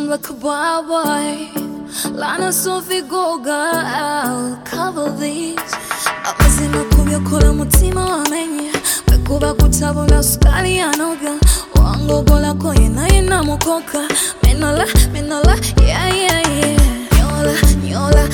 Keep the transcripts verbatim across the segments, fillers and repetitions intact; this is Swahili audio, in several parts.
seem like a wild boy. Lana Sophie go girl, cover these. Amazima kubyo kola mutima wamenye. Mekuba kutabula sukali anoga. Wango bola koye na ina mukoka. Menola, menola, yeah, yeah, yeah. Nyola, nyola,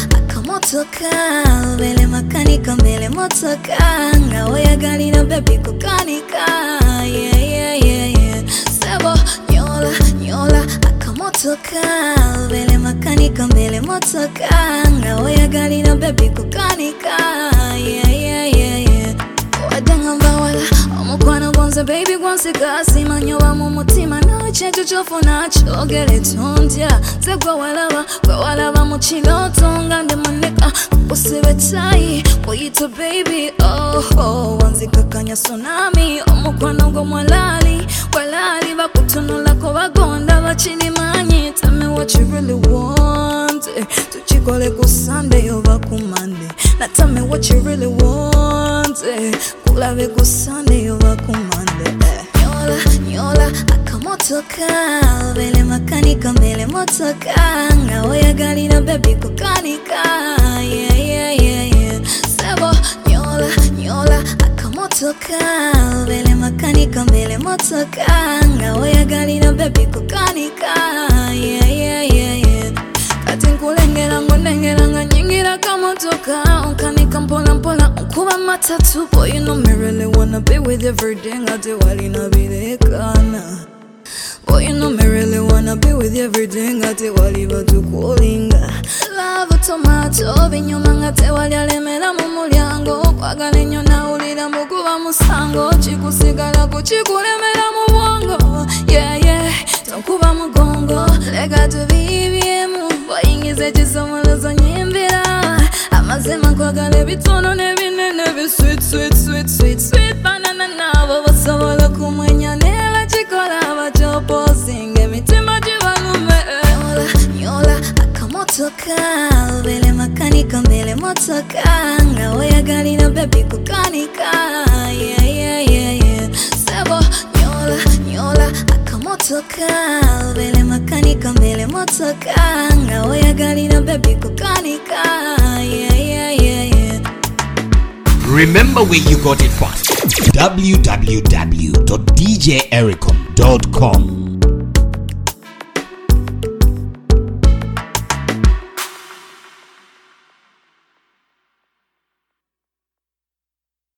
akamotoka. Bele makanika, bele motoka. Ngawe gari na baby kukanika. Yeah, yeah, yeah, yeah. Sebo, nyola, nyola, akamotoka. Bele makanika, bele motoka. Ngawe gari na baby kukanika. Yeah, yeah, yeah, yeah. Wadanga mbawala, omukwana gonza baby gwansi kasi. Manyoba mumutima na chencho chofu na chogele tondya. Zegwa walaba, kwa walaba muchiloto. Ngande maneka, kusibe tai. Koyito baby, oh oh. Wanzika kanya tsunami, omukwana ngo mwalali. Walali bakutunula ko bagonda bachini manyi. Tell me what you really want. Tuchikole ku Sunday over ku Monday. Now tell me what you really want. Kulave ku Sunday over ku Monday. Nyola, nyola, akamotoka. Bele makanika, bele motoka. Ngawe gari na baby kukanika. Yeah, yeah, yeah, yeah. Sebo, nyola, nyola, akamotoka. Bele makanika, bele motoka. Ngawe gari na baby kukanika. Yeah, yeah, yeah, yeah. Katinkulengela ngonengela nga nyingira kamotoka. Unkanika mpola mpola unkuba matatu. Boy, you know me really wanna be with you every day. Ngate wali na bilekana. Boy, you know me really wanna be with you every day. Ngate wali batu kuolinga. Love tomato binyuma ngate wali alemela mumulyango. Kwagale nyo na ulira mukuba musango. Chikusigala kuchikulemela mubongo. Yeah, yeah, tonkuba mugongo. Lega tubibiemu. Boyingize chisomolozo nyimbira. Amazema kwagale bitono nebinene bi sweet, sweet, sweet, sweet, sweet banana nabo basobola kumwenya nela chikola bachopo singe mitima jibalume. Nyola, nyola, akamotoka. Bele makanika, bele motoka. Ngawe gari na baby kukanika. Yeah, yeah, yeah, yeah. Sebo, nyola, nyola, akamotoka. Bele makanika, bele motoka. Ngawe gari na baby kukanika. Yeah, yeah, yeah, yeah. Remember where you got it from. w w w dot d j ericom dot com